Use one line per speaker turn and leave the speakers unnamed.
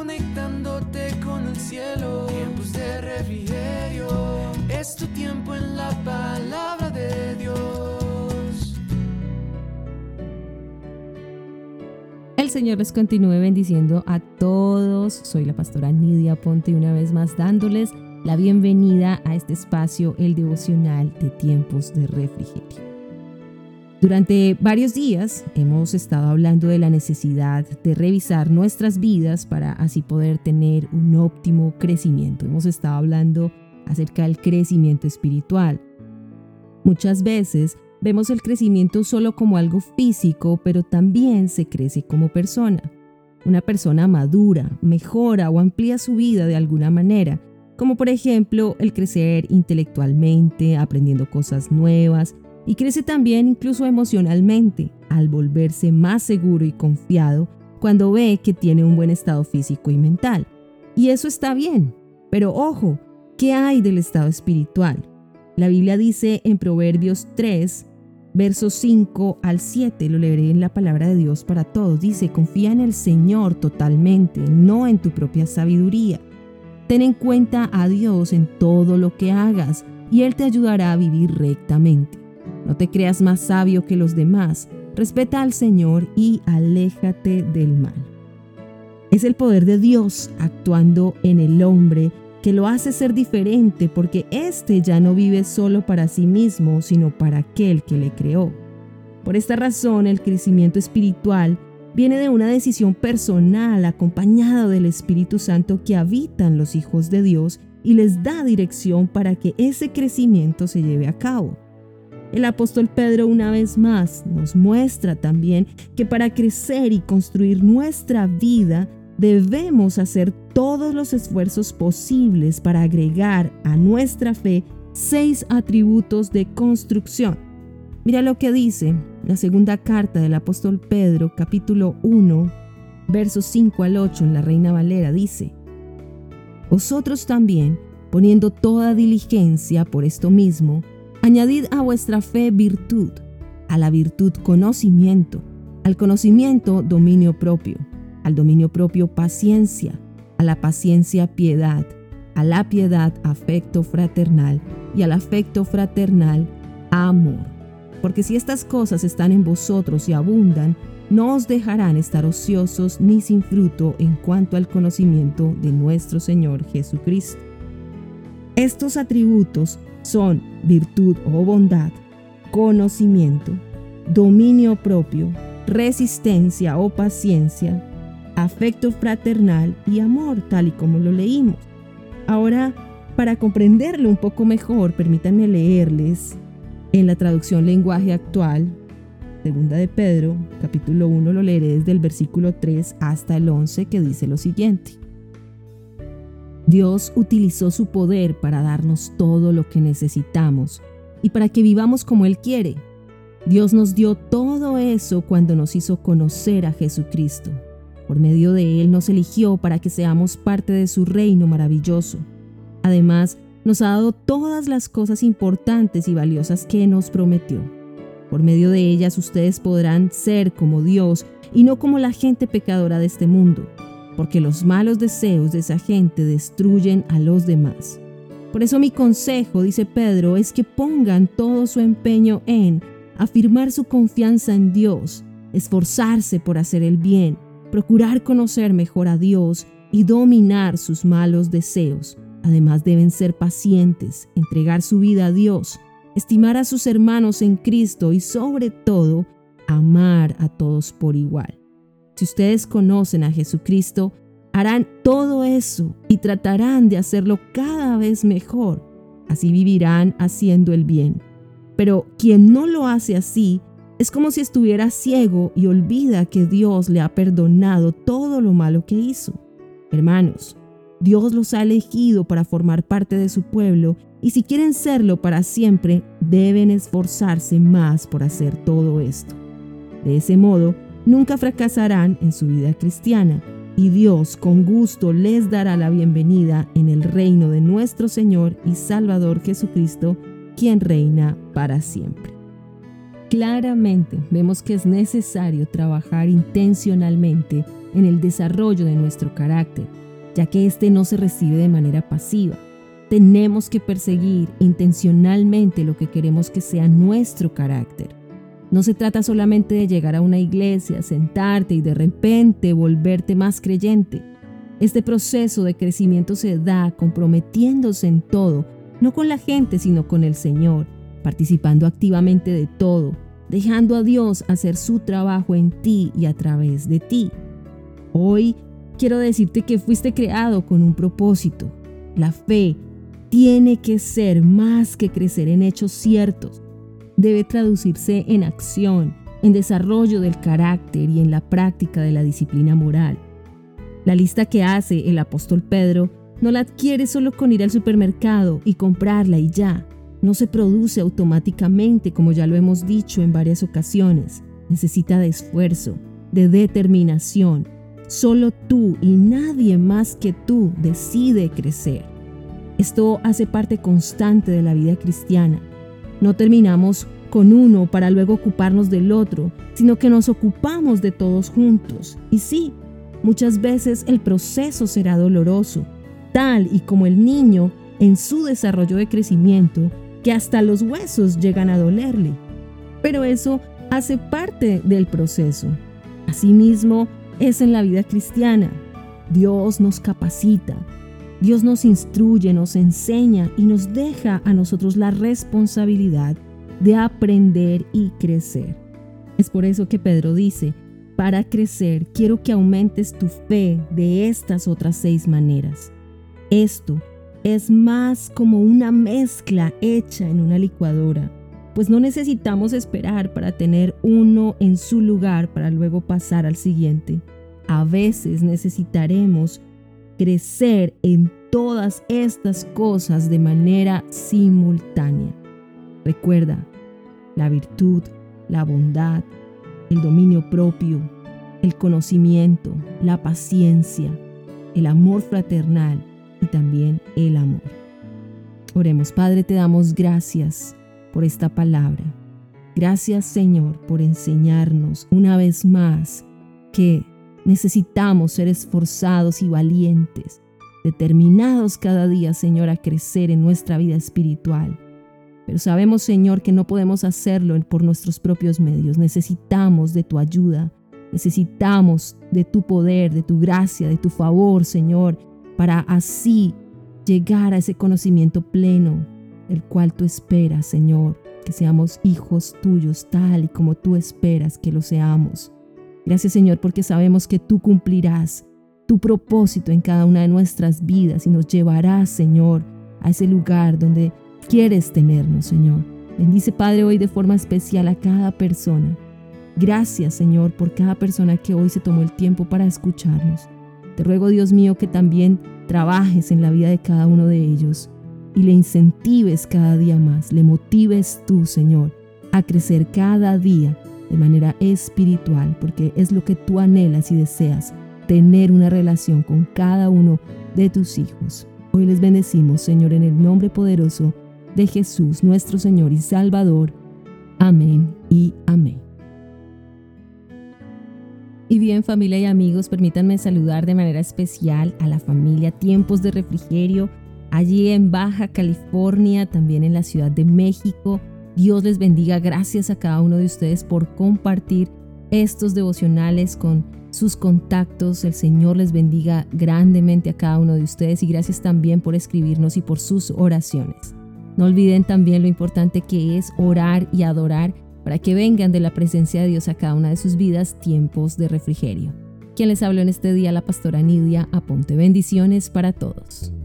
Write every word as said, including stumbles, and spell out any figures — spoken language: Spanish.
conectándote con el cielo. Tiempos de refrigerio, es tu tiempo en la palabra de Dios.
El Señor les continúe bendiciendo a todos. Soy la pastora Nidia Ponte y una vez más dándoles la bienvenida a este espacio, el devocional de tiempos de refrigerio. Durante varios días hemos estado hablando de la necesidad de revisar nuestras vidas para así poder tener un óptimo crecimiento. Hemos estado hablando acerca del crecimiento espiritual. Muchas veces vemos el crecimiento solo como algo físico, pero también se crece como persona. Una persona madura, mejora o amplía su vida de alguna manera, como por ejemplo el crecer intelectualmente, aprendiendo cosas nuevas, y crece también incluso emocionalmente, al volverse más seguro y confiado cuando ve que tiene un buen estado físico y mental. Y eso está bien, pero ojo, ¿qué hay del estado espiritual? La Biblia dice en Proverbios tres, versos cinco al siete, lo leeré en la palabra de Dios para todos. Dice: confía en el Señor totalmente, no en tu propia sabiduría. Ten en cuenta a Dios en todo lo que hagas, y Él te ayudará a vivir rectamente. No te creas más sabio que los demás. Respeta al Señor y aléjate del mal. Es el poder de Dios actuando en el hombre que lo hace ser diferente, porque éste ya no vive solo para sí mismo, sino para aquel que le creó. Por esta razón, el crecimiento espiritual viene de una decisión personal acompañada del Espíritu Santo que habita en los hijos de Dios y les da dirección para que ese crecimiento se lleve a cabo. El apóstol Pedro una vez más nos muestra también que para crecer y construir nuestra vida debemos hacer todos los esfuerzos posibles para agregar a nuestra fe seis atributos de construcción. Mira lo que dice la segunda carta del apóstol Pedro, capítulo uno, versos cinco al ocho en la Reina Valera, dice: vosotros también, poniendo toda diligencia por esto mismo, añadid a vuestra fe virtud, a la virtud conocimiento, al conocimiento dominio propio, al dominio propio paciencia, a la paciencia piedad, a la piedad afecto fraternal y al afecto fraternal amor. Porque si estas cosas están en vosotros y abundan, no os dejarán estar ociosos ni sin fruto en cuanto al conocimiento de nuestro Señor Jesucristo. Estos atributos son virtud o bondad, conocimiento, dominio propio, resistencia o paciencia, afecto fraternal y amor, tal y como lo leímos. Ahora, para comprenderlo un poco mejor, permítanme leerles en la traducción lenguaje actual, segunda de Pedro, capítulo uno, lo leeré desde el versículo tres hasta el once, que dice lo siguiente: Dios utilizó su poder para darnos todo lo que necesitamos y para que vivamos como Él quiere. Dios nos dio todo eso cuando nos hizo conocer a Jesucristo. Por medio de Él nos eligió para que seamos parte de su reino maravilloso. Además, nos ha dado todas las cosas importantes y valiosas que nos prometió. Por medio de ellas ustedes podrán ser como Dios y no como la gente pecadora de este mundo, porque los malos deseos de esa gente destruyen a los demás. Por eso mi consejo, dice Pedro, es que pongan todo su empeño en afirmar su confianza en Dios, esforzarse por hacer el bien, procurar conocer mejor a Dios y dominar sus malos deseos. Además deben ser pacientes, entregar su vida a Dios, estimar a sus hermanos en Cristo y sobre todo, amar a todos por igual. Si ustedes conocen a Jesucristo, harán todo eso y tratarán de hacerlo cada vez mejor. Así vivirán haciendo el bien. Pero quien no lo hace así, es como si estuviera ciego y olvida que Dios le ha perdonado todo lo malo que hizo. Hermanos, Dios los ha elegido para formar parte de su pueblo y si quieren serlo para siempre, deben esforzarse más por hacer todo esto. De ese modo, nunca fracasarán en su vida cristiana y Dios con gusto les dará la bienvenida en el reino de nuestro Señor y Salvador Jesucristo, quien reina para siempre. Claramente vemos que es necesario trabajar intencionalmente en el desarrollo de nuestro carácter, ya que éste no se recibe de manera pasiva. Tenemos que perseguir intencionalmente lo que queremos que sea nuestro carácter. No se trata solamente de llegar a una iglesia, sentarte y de repente volverte más creyente. Este proceso de crecimiento se da comprometiéndose en todo, no con la gente, sino con el Señor, participando activamente de todo, dejando a Dios hacer su trabajo en ti y a través de ti. Hoy quiero decirte que fuiste creado con un propósito. La fe tiene que ser más que crecer en hechos ciertos. Debe traducirse en acción, en desarrollo del carácter y en la práctica de la disciplina moral. La lista que hace el apóstol Pedro no la adquiere solo con ir al supermercado y comprarla y ya. No se produce automáticamente, como ya lo hemos dicho en varias ocasiones. Necesita de esfuerzo, de determinación. Solo tú y nadie más que tú decide crecer. Esto hace parte constante de la vida cristiana. No terminamos con uno para luego ocuparnos del otro, sino que nos ocupamos de todos juntos. Y sí, muchas veces el proceso será doloroso, tal y como el niño en su desarrollo de crecimiento, que hasta los huesos llegan a dolerle. Pero eso hace parte del proceso. Asimismo, es en la vida cristiana. Dios nos capacita, Dios nos instruye, nos enseña y nos deja a nosotros la responsabilidad de aprender y crecer. Es por eso que Pedro dice, para crecer quiero que aumentes tu fe de estas otras seis maneras. Esto es más como una mezcla hecha en una licuadora, pues no necesitamos esperar para tener uno en su lugar para luego pasar al siguiente. A veces necesitaremos crecer en todas estas cosas de manera simultánea. Recuerda, la virtud, la bondad, el dominio propio, el conocimiento, la paciencia, el amor fraternal y también el amor. Oremos. Padre, te damos gracias por esta palabra. Gracias, Señor, por enseñarnos una vez más que necesitamos ser esforzados y valientes, determinados cada día, Señor, a crecer en nuestra vida espiritual. Pero sabemos, Señor, que no podemos hacerlo por nuestros propios medios. Necesitamos de tu ayuda, necesitamos de tu poder, de tu gracia, de tu favor, Señor, para así llegar a ese conocimiento pleno, el cual tú esperas, Señor, que seamos hijos tuyos tal y como tú esperas que lo seamos. Gracias, Señor, porque sabemos que tú cumplirás tu propósito en cada una de nuestras vidas y nos llevarás, Señor, a ese lugar donde quieres tenernos, Señor. Bendice, Padre, hoy de forma especial a cada persona. Gracias, Señor, por cada persona que hoy se tomó el tiempo para escucharnos. Te ruego, Dios mío, que también trabajes en la vida de cada uno de ellos y le incentives cada día más, le motives tú, Señor, a crecer cada día de manera espiritual, porque es lo que tú anhelas y deseas, tener una relación con cada uno de tus hijos. Hoy les bendecimos, Señor, en el nombre poderoso de Jesús, nuestro Señor y Salvador. Amén y amén. Y bien, familia y amigos, permítanme saludar de manera especial a la familia Tiempos de Refrigerio, allí en Baja California, también en la Ciudad de México. Dios les bendiga. Gracias a cada uno de ustedes por compartir estos devocionales con sus contactos. El Señor les bendiga grandemente a cada uno de ustedes y gracias también por escribirnos y por sus oraciones. No olviden también lo importante que es orar y adorar para que vengan de la presencia de Dios a cada una de sus vidas tiempos de refrigerio. Quien les habló en este día, la pastora Nidia Aponte. Bendiciones para todos.